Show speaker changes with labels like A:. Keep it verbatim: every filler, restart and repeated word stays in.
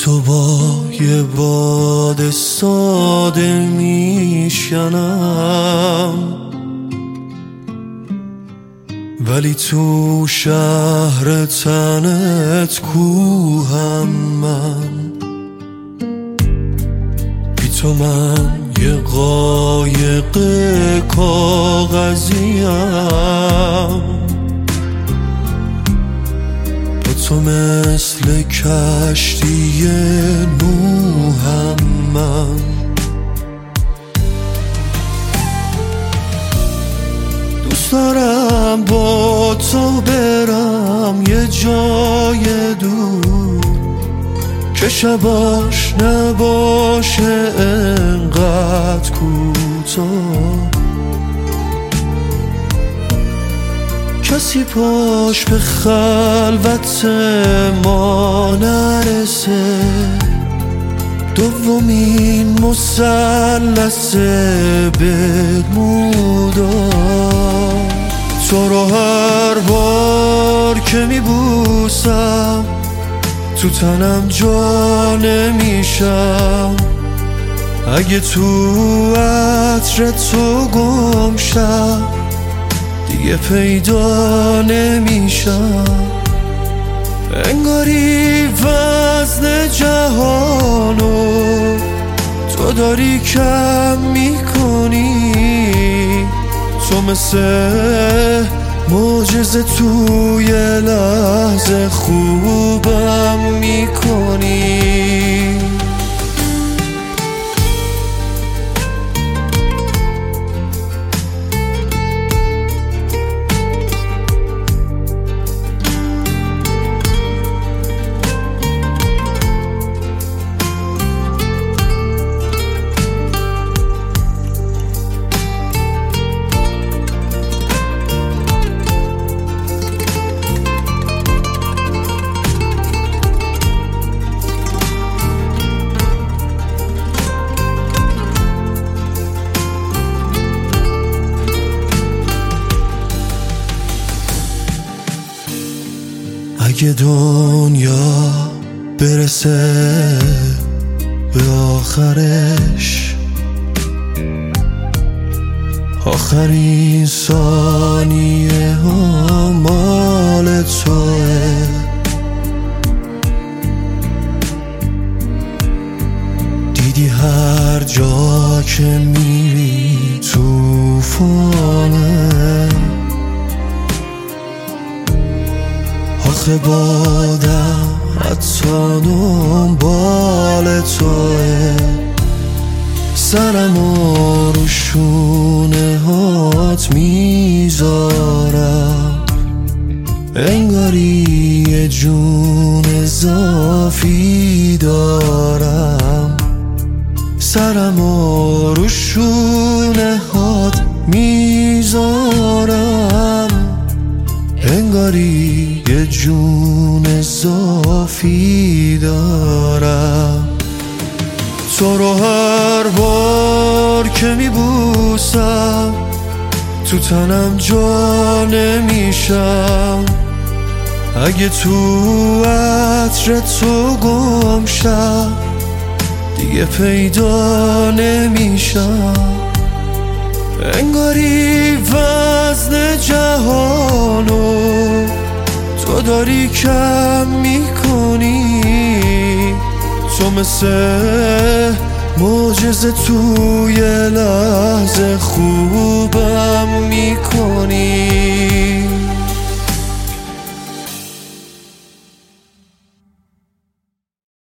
A: تو با یه باد ساده میشنم، ولی تو شهر تنت کوهم من. بی تو من یه قایق کاغذیم، تو مثل کشتی نوحم من. دوست دارم با تو برم یه جای دور که شباش نباشه انقدر کوتاه، کسی پاش به خلوت ما نرسه. دومین مثلث برمودا، تو رو هر بار که میبوسم تو تنم جا نمیشم. اگه تو عطر تو گم شم دیگه پیدا نمیشم. انگاری وزن جهانو تو داری کم میکنی، تو مثل معجزه توی لحظه خوبم میکنی. اگه دنیا برسه به آخرش، آخرین ثانیه ها مال توه. دیدی هر جا که میری توفانه، آخه بادم حتی دنبال توه. سرمو رو شونه هات میذارم، انگاری یه جون اضافی دارم. سرمو رو شونه هات میذارم، انگاری یه جون اضافی دارم. تو رو هر بار که میبوسم تو تنم جا نمیشم. اگه تو عطر تو گم شم دیگه پیدا نمیشم. انگاری وزن جهانو تو داری کم میکنی، تو مثل معجزه توی لحظه خوبم میکنی.